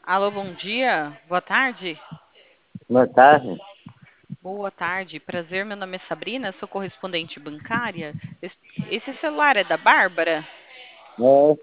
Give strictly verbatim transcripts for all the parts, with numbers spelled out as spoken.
Alô, bom dia, boa tarde. Boa tarde. Boa tarde, prazer, meu nome é Sabrina, sou correspondente bancária. Es- Esse celular é da Bárbara? É,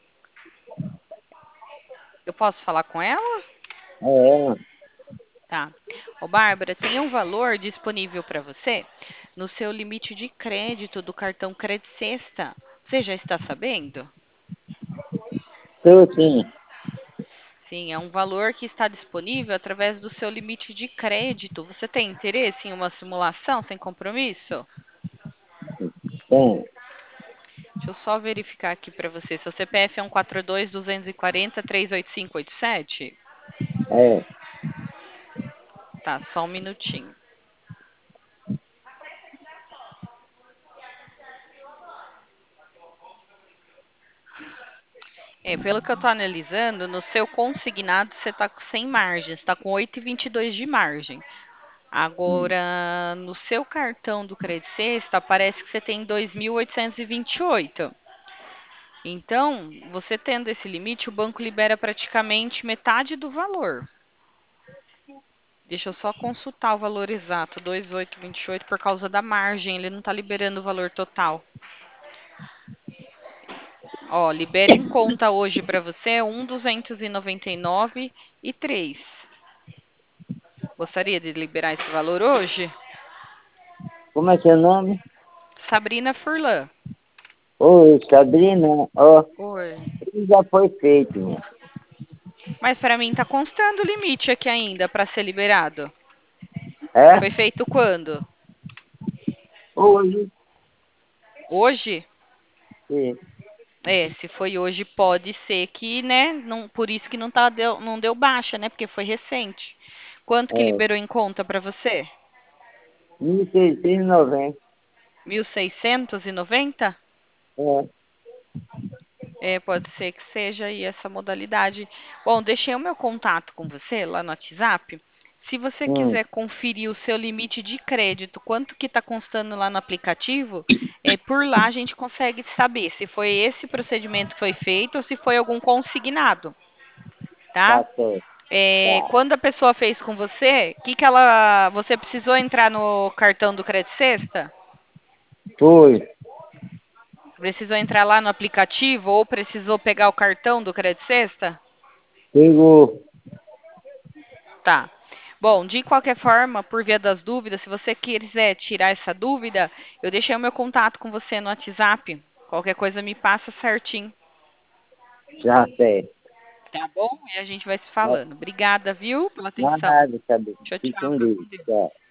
Eu posso falar com ela? é, Tá. Ô, Bárbara, tem um valor disponível para você no seu limite de crédito do cartão Credit Sexta. Você já está sabendo? estou sim. Sim, é um valor que está disponível através do seu limite de crédito. Você tem interesse em uma simulação sem compromisso? Tem. Deixa eu só verificar aqui para você. Seu C P F é um quatro dois, dois quatro zero, três oito cinco oito sete? É. Tá, só um minutinho. É, pelo que eu tô analisando, no seu consignado você tá com sem margem, você tá com oito vírgula vinte e dois de margem. Hum. Agora, no seu cartão do Credit Sexta, parece que você tem dois mil oitocentos e vinte e oito. Então, você tendo esse limite, o banco libera praticamente metade do valor. Deixa eu só consultar o valor exato, dois mil oitocentos e vinte e oito, por causa da margem, ele não está liberando o valor total. Ó, libera em conta hoje para você um mil duzentos e noventa e nove e três. Gostaria de liberar esse valor hoje? Como é seu nome? Sabrina Furlan. Oi, Sabrina. Ó, Oi. isso já foi feito, minha. Mas para mim está constando o limite aqui ainda para ser liberado. É? Foi feito quando? Hoje. Hoje? Sim. É, se foi hoje, pode ser que, né? Não, por isso que não, tá, deu, não deu baixa, né? Porque foi recente. Quanto que É. liberou em conta para você? mil seiscentos e noventa. Mil seiscentos e noventa? É. É, pode ser que seja aí essa modalidade. Bom, deixei o meu contato com você lá no WhatsApp. Se você Hum. quiser conferir o seu limite de crédito, quanto que está constando lá no aplicativo, é, por lá a gente consegue saber se foi esse procedimento que foi feito ou se foi algum consignado, tá? Tá certo. É, Tá. quando a pessoa fez com você, que que ela, você precisou entrar no cartão do Credit Sexta? Foi. Precisou entrar lá no aplicativo ou precisou pegar o cartão do Credit Sexta? Pegou. Tá. Bom, de qualquer forma, por via das dúvidas, se você quiser tirar essa dúvida, eu deixei o meu contato com você no WhatsApp. Qualquer coisa me passa certinho, Já certo. tá bom? E a gente vai se falando. Obrigada, viu, pela atenção. Nada, Sabrina. Tchau, Fique tchau. com Fica Deus. com Deus. Tchau.